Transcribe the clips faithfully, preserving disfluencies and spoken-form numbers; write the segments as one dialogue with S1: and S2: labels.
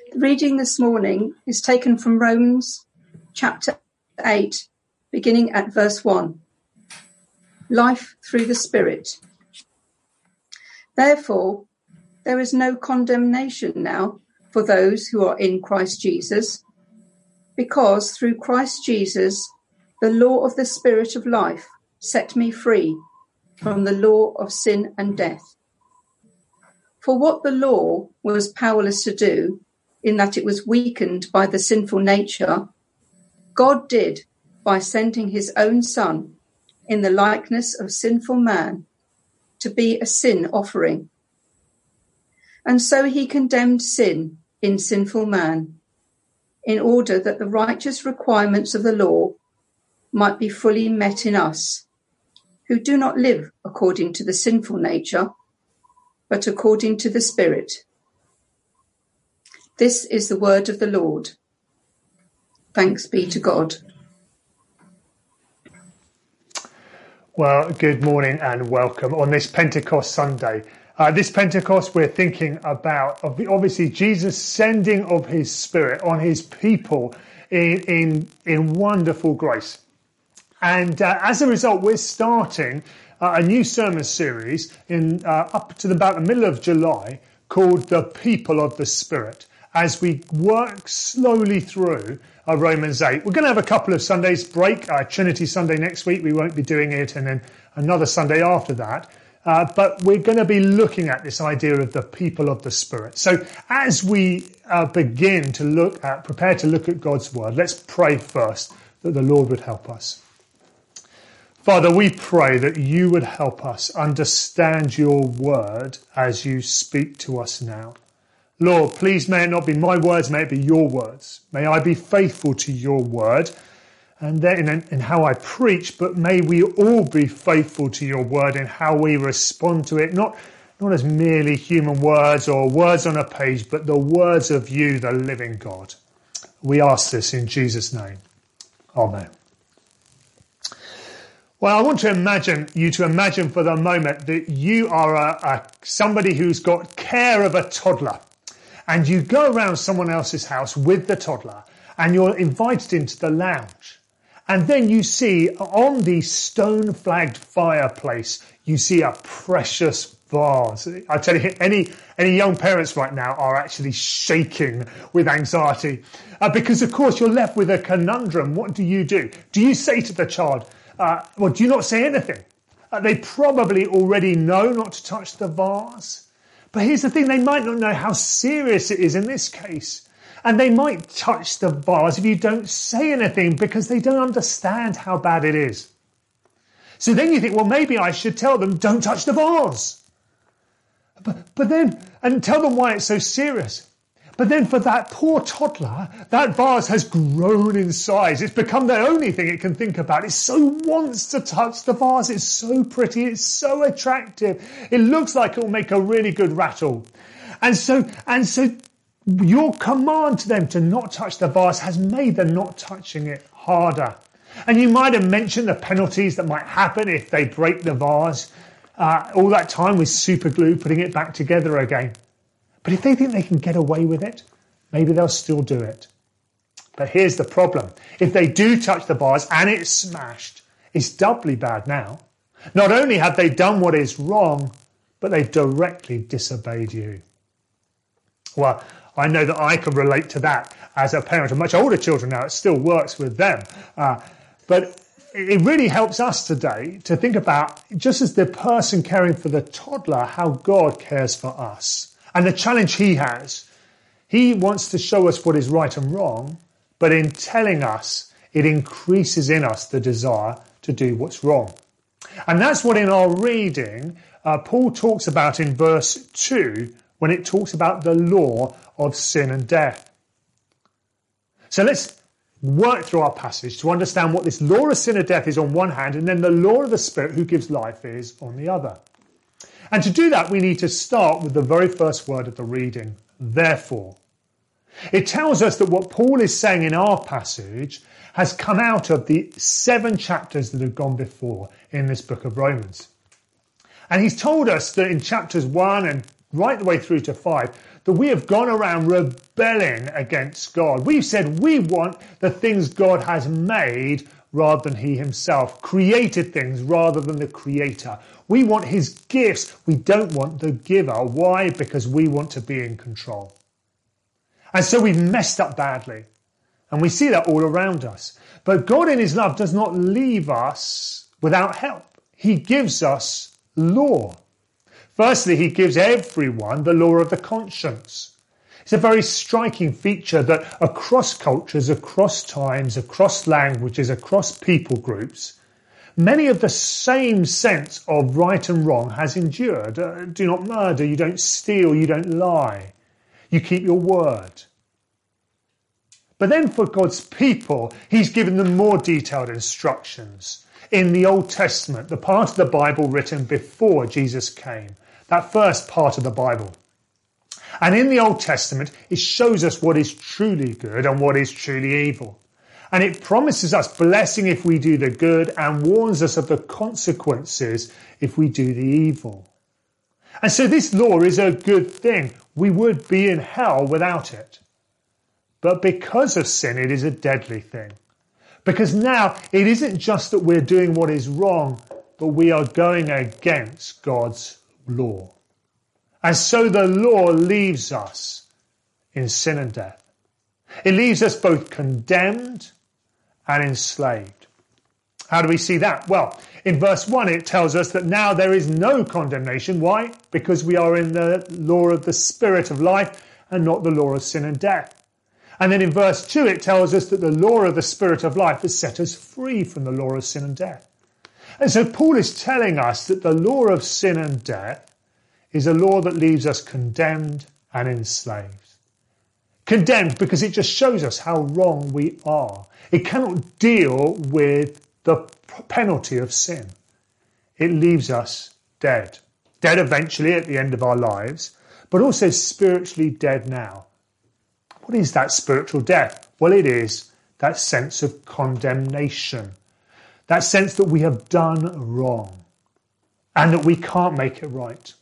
S1: reading this morning is taken from Romans chapter eight, beginning at verse one. Life through the Spirit. Therefore, there is no condemnation now for those who are in Christ Jesus, because through Christ Jesus, the law of the Spirit of life set me free from the law of sin and death. For what the law was powerless to do, in that it was weakened by the sinful nature, God did by sending his own Son in the likeness of sinful man to be a sin offering. And so he condemned sin in sinful man, in order that the righteous requirements of the law might be fully met in us, who do not live according to the sinful nature, but according to the Spirit. This is the word of the Lord. Thanks be to God.
S2: Well, good morning and welcome on this Pentecost Sunday. Uh, this Pentecost, we're thinking about obviously Jesus sending of his Spirit on his people in in, in wonderful grace. And uh, as a result, we're starting uh, a new sermon series in uh, up to the, about the middle of July called The People of the Spirit, as we work slowly through uh, Romans eight. We're going to have a couple of Sundays break, uh, Trinity Sunday next week. We won't be doing it, and then another Sunday after that. Uh, but we're going to be looking at this idea of the people of the Spirit. So as we uh, begin to look at, prepare to look at God's word, let's pray first that the Lord would help us. Father, we pray that you would help us understand your word as you speak to us now. Lord, please may it not be my words, may it be your words. May I be faithful to your word and then in, in how I preach, but may we all be faithful to your word in how we respond to it, not, not as merely human words or words on a page, but the words of you, the living God. We ask this in Jesus' name. Amen. Well, I want to imagine you to imagine for the moment that you are a, a somebody who's got care of a toddler, and you go around someone else's house with the toddler and you're invited into the lounge. And then you see on the stone flagged fireplace, you see a precious vase. I tell you, any, any young parents right now are actually shaking with anxiety uh, because of course you're left with a conundrum. What do you do? Do you say to the child, Uh, well, do you not say anything? Uh, they probably already know not to touch the vase. But here's the thing, they might not know how serious it is in this case. And they might touch the vase if you don't say anything because they don't understand how bad it is. So then you think, well, maybe I should tell them, don't touch the vase. But, but then, and tell them why it's so serious. But then for that poor toddler, that vase has grown in size. It's become the only thing it can think about. It so wants to touch the vase. It's so pretty. It's so attractive. It looks like it will make a really good rattle. And so, and so your command to them to not touch the vase has made the not touching it harder. And you might have mentioned the penalties that might happen if they break the vase. Uh, all that time with super glue, putting it back together again. But if they think they can get away with it, maybe they'll still do it. But here's the problem. If they do touch the vase and it's smashed, it's doubly bad now. Not only have they done what is wrong, but they've directly disobeyed you. Well, I know that I can relate to that as a parent of much older children now. It still works with them. Uh, but it really helps us today to think about, just as the person caring for the toddler, how God cares for us. And the challenge he has, he wants to show us what is right and wrong, but in telling us, it increases in us the desire to do what's wrong. And that's what in our reading, uh, Paul talks about in verse two, when it talks about the law of sin and death. So let's work through our passage to understand what this law of sin and death is on one hand, and then the law of the Spirit who gives life is on the other. And to do that, we need to start with the very first word of the reading, therefore. It tells us that what Paul is saying in our passage has come out of the seven chapters that have gone before in this book of Romans. And he's told us that in chapters one and right the way through to five, that we have gone around rebelling against God. We've said we want the things God has made rather than he himself, created things rather than the creator. We want his gifts. We don't want the giver. Why? Because we want to be in control. And so we've messed up badly. And we see that all around us. But God in his love does not leave us without help. He gives us law. Firstly, he gives everyone the law of the conscience. It's a very striking feature that across cultures, across times, across languages, across people groups, many of the same sense of right and wrong has endured. Uh, do not murder, you don't steal, you don't lie, you keep your word. But then for God's people, he's given them more detailed instructions. In the Old Testament, the part of the Bible written before Jesus came, that first part of the Bible. And in the Old Testament, it shows us what is truly good and what is truly evil. And it promises us blessing if we do the good and warns us of the consequences if we do the evil. And so this law is a good thing. We would be in hell without it. But because of sin, it is a deadly thing. Because now it isn't just that we're doing what is wrong, but we are going against God's law. And so the law leaves us in sin and death. It leaves us both condemned and enslaved. How do we see that? Well, in verse one, it tells us that now there is no condemnation. Why? Because we are in the law of the Spirit of life and not the law of sin and death. And then in verse two, it tells us that the law of the Spirit of life has set us free from the law of sin and death. And so Paul is telling us that the law of sin and death is a law that leaves us condemned and enslaved. Condemned because it just shows us how wrong we are. It cannot deal with the penalty of sin. It leaves us dead. Dead eventually at the end of our lives, but also spiritually dead now. What is that spiritual death? Well, it is that sense of condemnation. That sense that we have done wrong and that we can't make it right.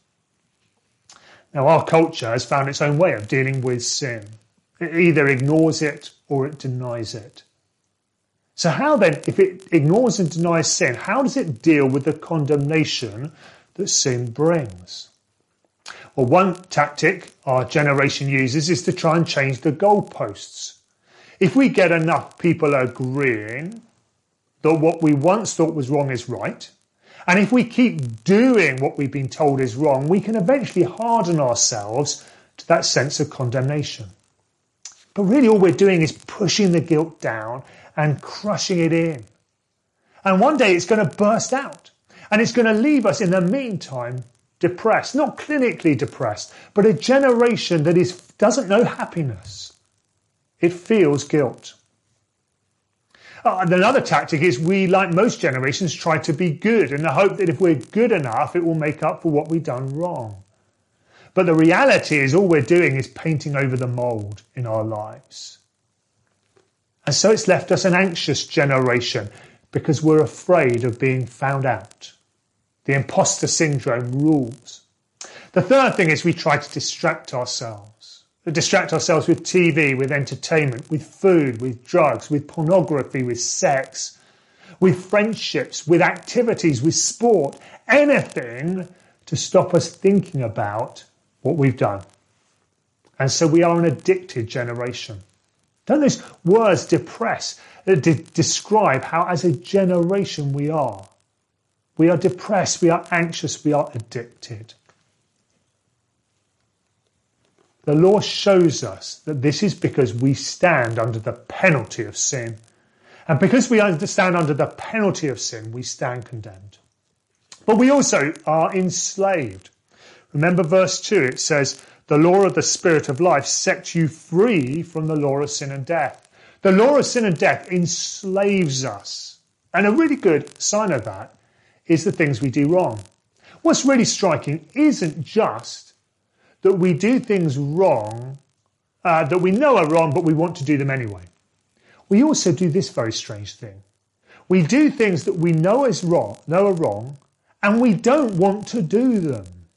S2: Now, our culture has found its own way of dealing with sin. It either ignores it or it denies it. So how then, if it ignores and denies sin, how does it deal with the condemnation that sin brings? Well, one tactic our generation uses is to try and change the goalposts. If we get enough people agreeing that what we once thought was wrong is right, and if we keep doing what we've been told is wrong, we can eventually harden ourselves to that sense of condemnation. But really all we're doing is pushing the guilt down and crushing it in. And one day it's going to burst out, and it's going to leave us in the meantime depressed, not clinically depressed, but a generation that is doesn't know happiness. It feels guilt. Uh, another tactic is we, like most generations, try to be good in the hope that if we're good enough, it will make up for what we've done wrong. But the reality is all we're doing is painting over the mould in our lives. And so it's left us an anxious generation because we're afraid of being found out. The imposter syndrome rules. The third thing is we try to distract ourselves. We distract ourselves with T V, with entertainment, with food, with drugs, with pornography, with sex, with friendships, with activities, with sport, anything to stop us thinking about what we've done. And so we are an addicted generation. Don't those words depress, uh, de- describe how as a generation we are? We are depressed, we are anxious, we are addicted. The law shows us that this is because we stand under the penalty of sin. And because we stand under the penalty of sin, we stand condemned. But we also are enslaved. Remember verse two, it says, the law of the Spirit of life sets you free from the law of sin and death. The law of sin and death enslaves us. And a really good sign of that is the things we do wrong. What's really striking isn't just that we do things wrong, uh, that we know are wrong, but we want to do them anyway. We also do this very strange thing. We do things that we know is wrong, know are wrong, and we don't want to do them,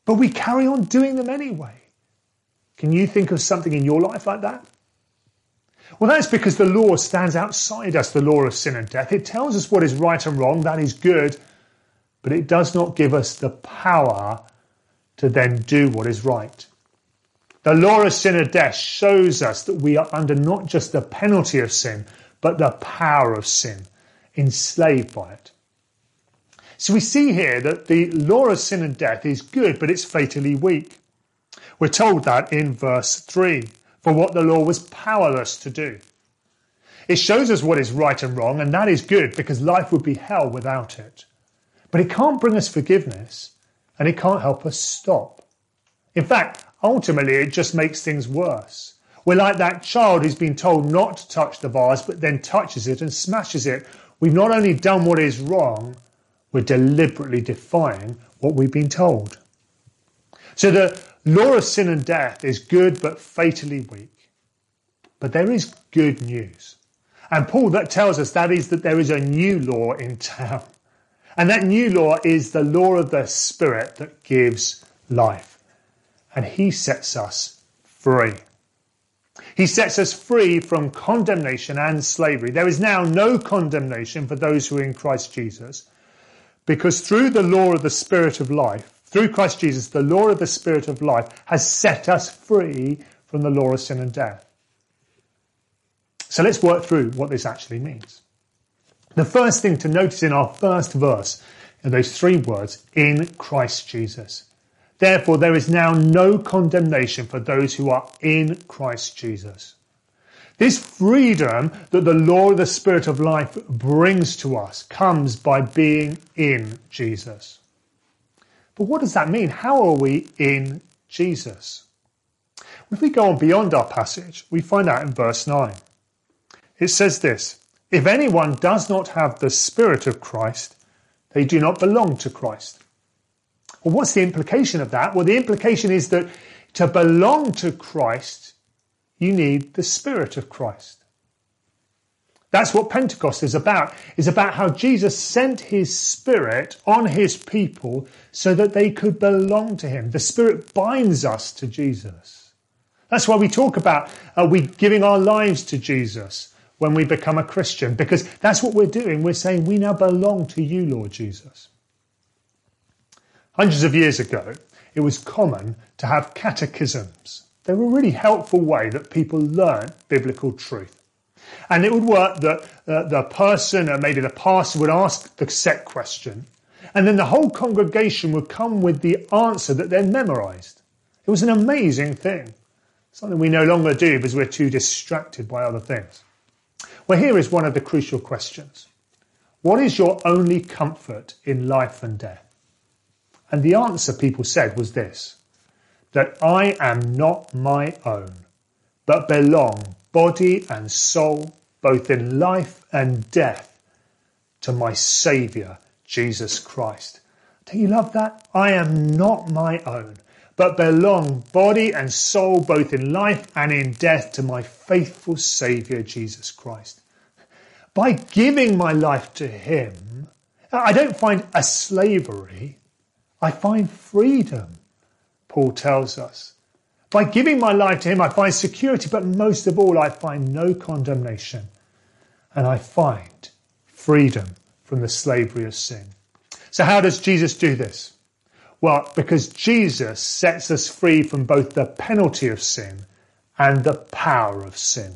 S2: But we carry on doing them anyway. Can you think of something in your life like that? Well, that's because the law stands outside us, the law of sin and death. It tells us what is right and wrong, that is good, but it does not give us the power to then do what is right. The law of sin and death shows us that we are under not just the penalty of sin, but the power of sin, enslaved by it. So we see here that the law of sin and death is good, but it's fatally weak. We're told that in verse three, for what the law was powerless to do. It shows us what is right and wrong, and that is good because life would be hell without it. But it can't bring us forgiveness, and it can't help us stop. In fact, ultimately, it just makes things worse. We're like that child who's been told not to touch the vase, but then touches it and smashes it. We've not only done what is wrong, we're deliberately defying what we've been told. So the law of sin and death is good but fatally weak. But there is good news. And Paul that tells us that is that there is a new law in town. And that new law is the law of the Spirit that gives life. And he sets us free. He sets us free from condemnation and slavery. There is now no condemnation for those who are in Christ Jesus, because through the law of the Spirit of life, through Christ Jesus, the law of the Spirit of life has set us free from the law of sin and death. So let's work through what this actually means. The first thing to notice in our first verse are those three words, in Christ Jesus. Therefore, there is now no condemnation for those who are in Christ Jesus. This freedom that the law of the Spirit of life brings to us comes by being in Jesus. But what does that mean? How are we in Jesus? If we go on beyond our passage, we find out in verse nine. It says this, if anyone does not have the Spirit of Christ, they do not belong to Christ. Well, what's the implication of that? Well, the implication is that to belong to Christ, you need the Spirit of Christ. That's what Pentecost is about. It's about how Jesus sent his Spirit on his people so that they could belong to him. The Spirit binds us to Jesus. That's why we talk about uh, we giving our lives to Jesus when we become a Christian, because that's what we're doing. We're saying we now belong to you, Lord Jesus. Hundreds of years ago, it was common to have catechisms. They were a really helpful way that people learned biblical truth. And it would work that uh, the person, or maybe the pastor, would ask the set question, and then the whole congregation would come with the answer that they'd memorised. It was an amazing thing. Something we no longer do because we're too distracted by other things. Well, here is one of the crucial questions. What is your only comfort in life and death? And the answer people said was this, that I am not my own, but belong, body and soul, both in life and death, to my Saviour, Jesus Christ. Don't you love that? I am not my own, but belong, body and soul, both in life and in death, to my faithful Saviour, Jesus Christ. By giving my life to him, I don't find a slavery, I find freedom, Paul tells us. By giving my life to him, I find security, but most of all, I find no condemnation. And I find freedom from the slavery of sin. So how does Jesus do this? Well, because Jesus sets us free from both the penalty of sin and the power of sin.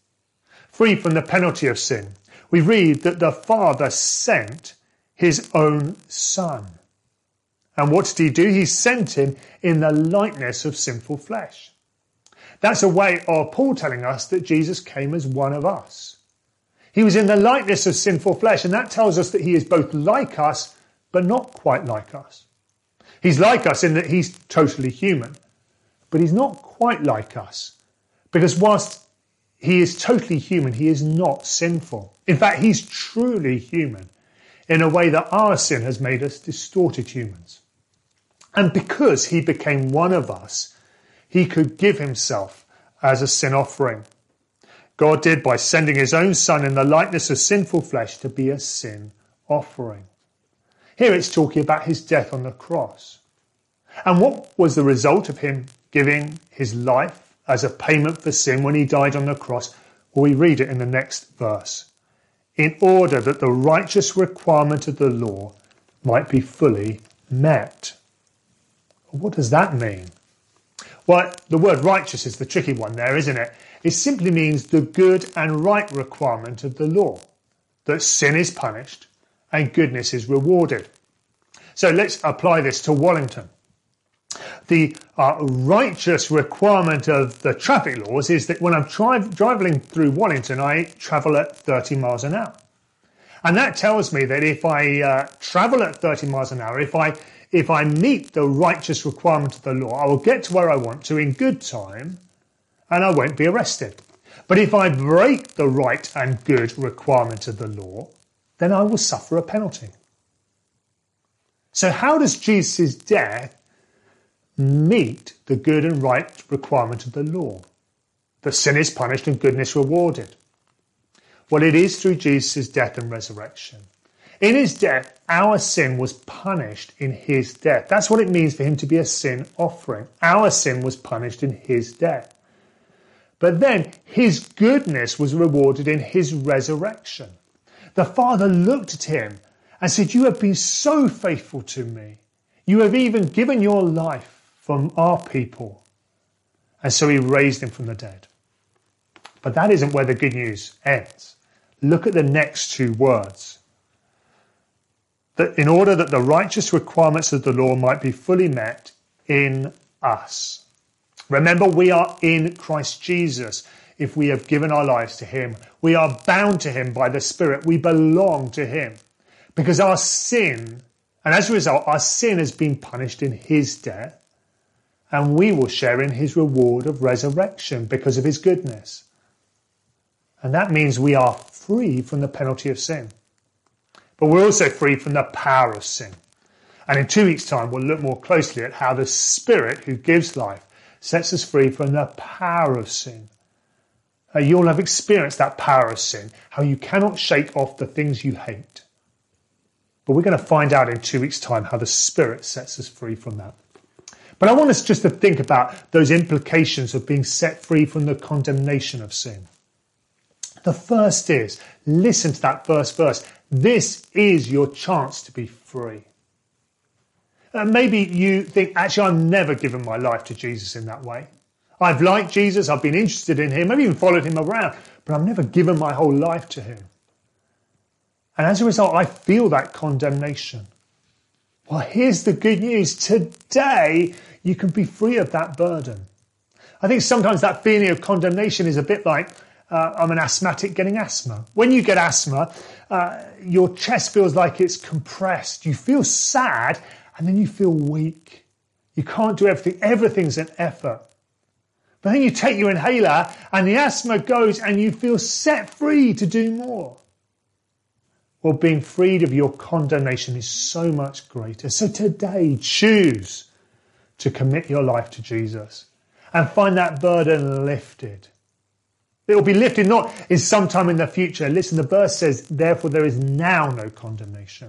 S2: Free from the penalty of sin. We read that the Father sent his own Son. And what did he do? He sent him in the likeness of sinful flesh. That's a way of Paul telling us that Jesus came as one of us. He was in the likeness of sinful flesh, and that tells us that he is both like us, but not quite like us. He's like us in that he's totally human, but he's not quite like us, because whilst he is totally human, he is not sinful. In fact, he's truly human in a way that our sin has made us distorted humans. And because he became one of us, he could give himself as a sin offering. God did by sending his own Son in the likeness of sinful flesh to be a sin offering. Here it's talking about his death on the cross. And what was the result of him giving his life as a payment for sin when he died on the cross? Well, we read it in the next verse. In order that the righteous requirement of the law might be fully met. What does that mean? Well, the word righteous is the tricky one there, isn't it? It simply means the good and right requirement of the law, that sin is punished and goodness is rewarded. So let's apply this to Wallington. The uh, righteous requirement of the traffic laws is that when I'm tri- travelling through Wallington, I travel at thirty miles an hour. And that tells me that if I uh, travel at thirty miles an hour, if I if I meet the righteous requirement of the law, I will get to where I want to in good time and I won't be arrested. But if I break the right and good requirement of the law, then I will suffer a penalty. So how does Jesus' death meet the good and right requirement of the law? That sin is punished and goodness rewarded. Well, it is through Jesus' death and resurrection. In his death, our sin was punished in his death. That's what it means for him to be a sin offering. Our sin was punished in his death. But then his goodness was rewarded in his resurrection. The Father looked at him and said, "You have been so faithful to me. You have even given your life for our people." And so he raised him from the dead. But that isn't where the good news ends. Look at the next two words. That in order that the righteous requirements of the law might be fully met in us. Remember, we are in Christ Jesus if we have given our lives to him. We are bound to him by the Spirit. We belong to him because our sin, and as a result, our sin has been punished in his death, and we will share in his reward of resurrection because of his goodness. And that means we are free from the penalty of sin. But we're also free from the power of sin. And in two weeks' time, we'll look more closely at how the Spirit who gives life sets us free from the power of sin. Uh, you'll have experienced that power of sin, how you cannot shake off the things you hate. But we're going to find out in two weeks' time how the Spirit sets us free from that. But I want us just to think about those implications of being set free from the condemnation of sin. The first is, listen to that first verse. This is your chance to be free. Uh, maybe you think, actually, I've never given my life to Jesus in that way. I've liked Jesus, I've been interested in him, I've even followed him around, but I've never given my whole life to him. And as a result, I feel that condemnation. Well, here's the good news. Today, you can be free of that burden. I think sometimes that feeling of condemnation is a bit like, uh, I'm an asthmatic getting asthma. When you get asthma, uh, your chest feels like it's compressed. You feel sad, and then you feel weak. You can't do everything. Everything's an effort. But then you take your inhaler, and the asthma goes, and you feel set free to do more. Well, being freed of your condemnation is so much greater. So today, choose to commit your life to Jesus and find that burden lifted. It will be lifted not in some time in the future. Listen, the verse says, therefore there is now no condemnation.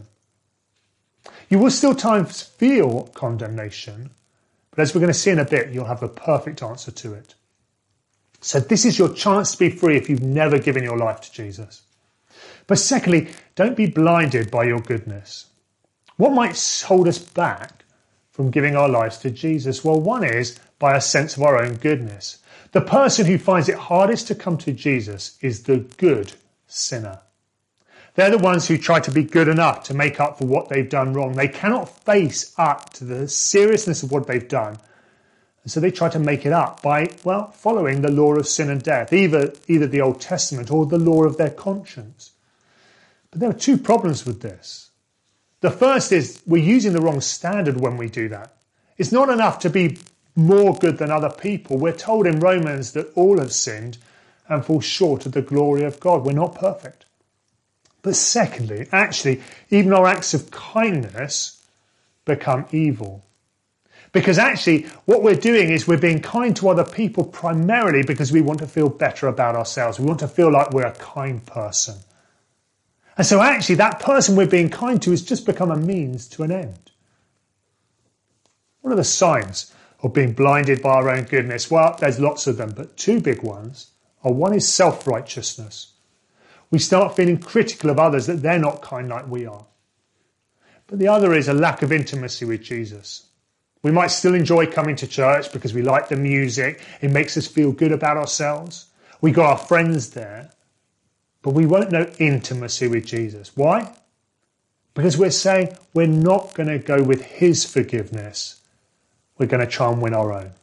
S2: You will still times feel condemnation, but as we're going to see in a bit, you'll have the perfect answer to it. So this is your chance to be free if you've never given your life to Jesus. But secondly, don't be blinded by your goodness. What might hold us back from giving our lives to Jesus? Well, one is by a sense of our own goodness. The person who finds it hardest to come to Jesus is the good sinner. They're the ones who try to be good enough to make up for what they've done wrong. They cannot face up to the seriousness of what they've done. And so they try to make it up by, well, following the law of sin and death, either, either the Old Testament or the law of their conscience. But there are two problems with this. The first is we're using the wrong standard when we do that. It's not enough to be more good than other people. We're told in Romans that all have sinned and fall short of the glory of God. We're not perfect. But secondly, actually, even our acts of kindness become evil. Because actually, what we're doing is we're being kind to other people primarily because we want to feel better about ourselves. We want to feel like we're a kind person. And so actually, that person we're being kind to has just become a means to an end. What are the signs of being blinded by our own goodness? Well, there's lots of them, but two big ones are, one is self-righteousness. We start feeling critical of others, that they're not kind like we are. But the other is a lack of intimacy with Jesus. We might still enjoy coming to church because we like the music. It makes us feel good about ourselves. We got our friends there, but we won't know intimacy with Jesus. Why? Because we're saying we're not going to go with his forgiveness. We're going to try and win our own.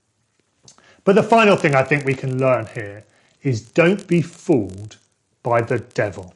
S2: But the final thing I think we can learn here is don't be fooled by the devil.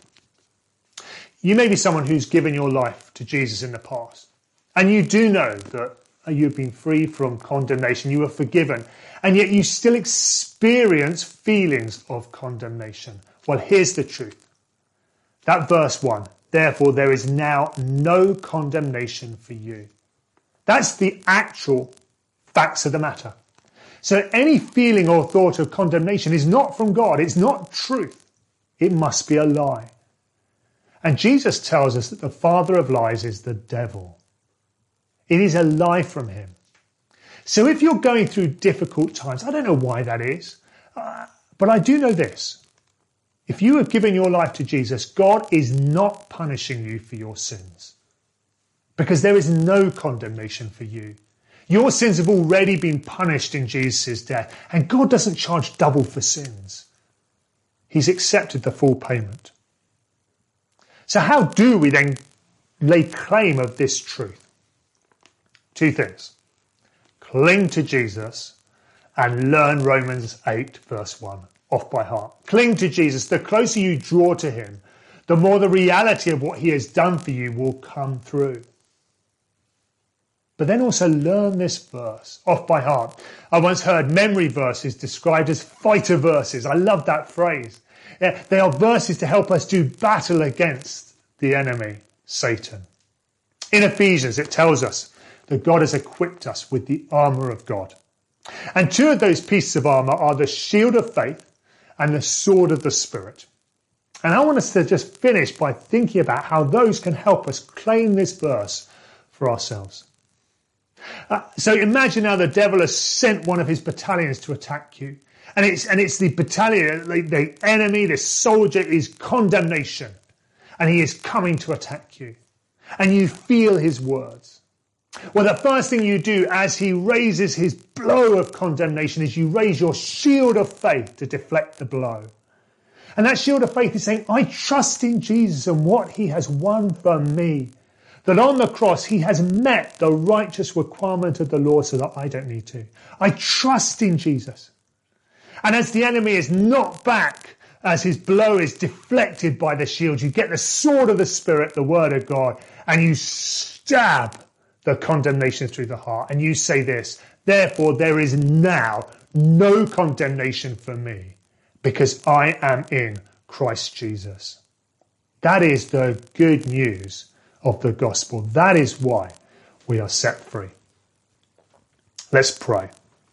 S2: You may be someone who's given your life to Jesus in the past, and you do know that you've been free from condemnation, you were forgiven, and yet you still experience feelings of condemnation. Well, here's the truth. That verse one, therefore there is now no condemnation for you. That's the actual facts of the matter. So any feeling or thought of condemnation is not from God. It's not truth. It must be a lie. And Jesus tells us that the father of lies is the devil. It is a lie from him. So if you're going through difficult times, I don't know why that is, uh, but I do know this. If you have given your life to Jesus, God is not punishing you for your sins, because there is no condemnation for you. Your sins have already been punished in Jesus' death, and God doesn't charge double for sins. He's accepted the full payment. So how do we then lay claim of this truth? Two things. Cling to Jesus and learn Romans eight verse one off by heart. Cling to Jesus. The closer you draw to him, the more the reality of what he has done for you will come through. But then also learn this verse off by heart. I once heard memory verses described as fighter verses. I love that phrase. Yeah, they are verses to help us do battle against the enemy, Satan. In Ephesians, it tells us that God has equipped us with the armour of God. And two of those pieces of armour are the shield of faith and the sword of the Spirit. And I want us to just finish by thinking about how those can help us claim this verse for ourselves. Uh, so imagine now the devil has sent one of his battalions to attack you. And it's, and it's the battalion, the, the enemy, the soldier is condemnation. And he is coming to attack you. And you feel his words. Well, the first thing you do as he raises his blow of condemnation is you raise your shield of faith to deflect the blow. And that shield of faith is saying, I trust in Jesus and what he has won for me. That on the cross he has met the righteous requirement of the law so that I don't need to. I trust in Jesus. And as the enemy is knocked back, as his blow is deflected by the shield, you get the sword of the Spirit, the word of God, and you stab the condemnation through the heart. And you say this, therefore there is now no condemnation for me because I am in Christ Jesus. That is the good news of the gospel. That is why we are set free. Let's pray.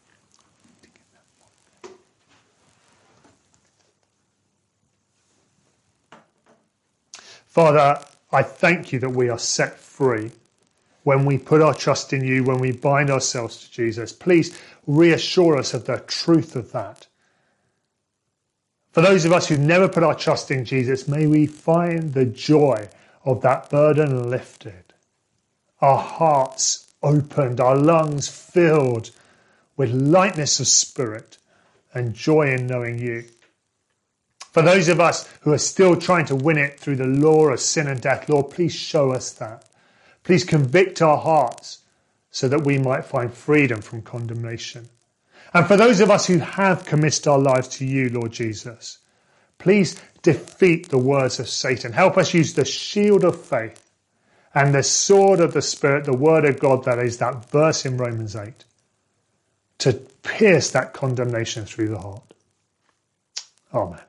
S2: Father, I thank you that we are set free when we put our trust in you, when we bind ourselves to Jesus. Please reassure us of the truth of that. For those of us who've never put our trust in Jesus, may we find the joy of that burden lifted, our hearts opened, our lungs filled with lightness of spirit and joy in knowing you. For those of us who are still trying to win it through the law of sin and death, Lord, please show us that. Please convict our hearts so that we might find freedom from condemnation. And for those of us who have committed our lives to you, Lord Jesus, please defeat the words of Satan. Help us use the shield of faith and the sword of the Spirit, the word of God, that is that verse in Romans eight, to pierce that condemnation through the heart. Amen.